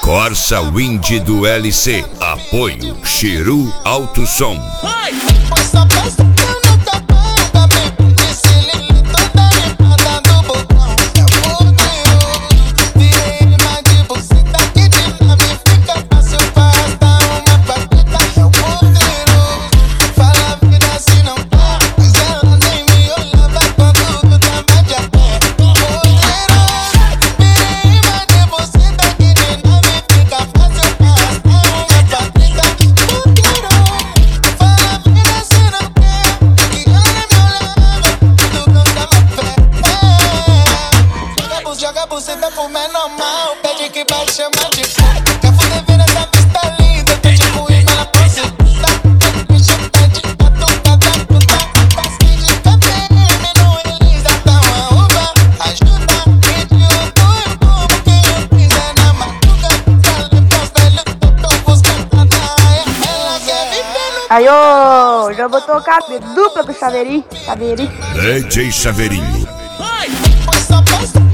Corsa Wind do LC. Apoio Chiru Alto Som. Joga buceta pro menor mal, pede que vai chamar de fã. Quer fuder ver essa pista linda, tô tipo imã na posita. Bicho pede pra tocar da puta. Basque de KPM no Elisa, dá uma uva. Ajuda, idiota, porque eu quiser na madruga. Sale posta, eu tô buscando a praia. Ela quer viver no... Aí, ô, já vou tocar dupla com o Chaveirinho. DJ Chaveirinho. Só posta.